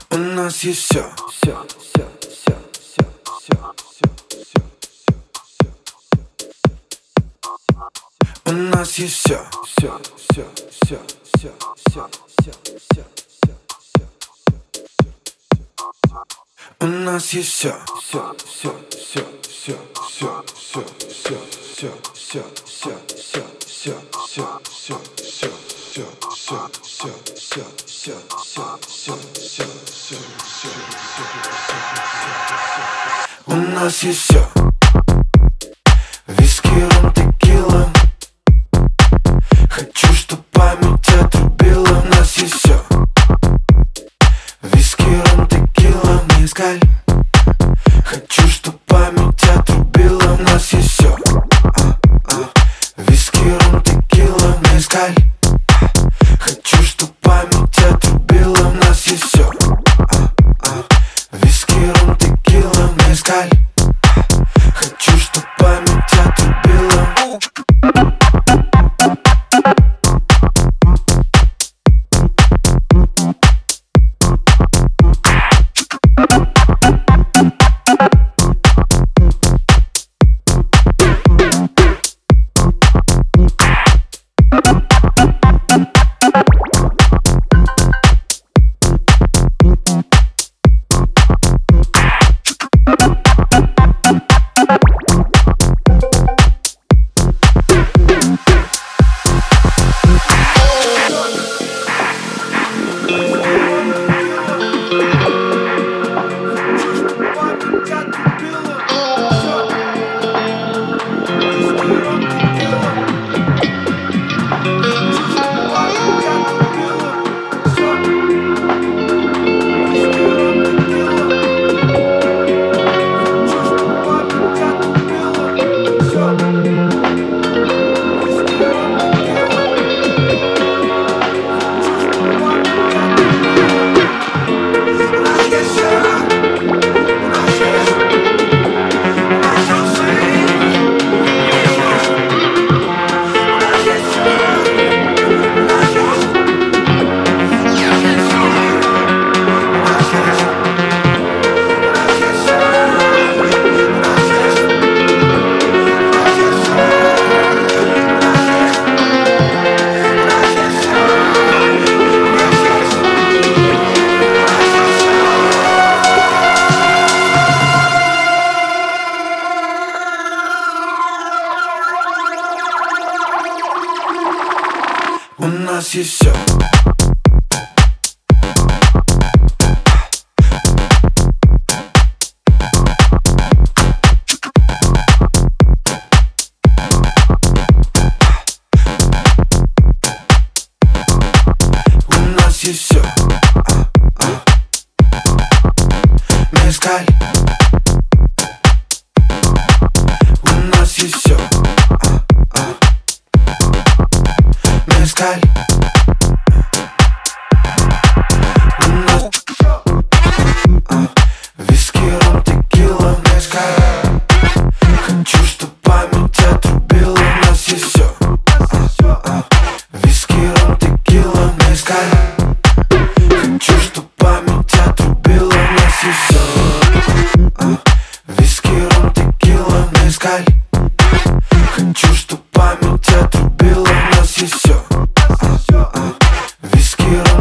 У нас есть все. У нас есть все. У нас есть все. У нас есть все. Виски, ром, текила. Хочу, чтоб память отрубила. У нас есть все. Виски, ром, текила, мезкаль. Хочу, чтоб память отрубила. У нас есть все. Виски, ром, текила, мезкаль. Хочу, чтоб память отрубила. У нас есть все. Виски, ром, текила, мезкаль. Хочу, чтоб память отрубила. У нас есть все. У нас есть все. Мезкаль. У нас есть все. Мезкаль. У нас виски, ром, текила, мезкаль. Хочу, чтоб память отрубила. У нас есть все. Виски, ром, текила, мезкаль. Хочу, чтоб память отрубила. У нас есть все. Виски, ром, текила, мезкаль. Хочу, чтоб память отрубила. У нас есть все. Виски, ром,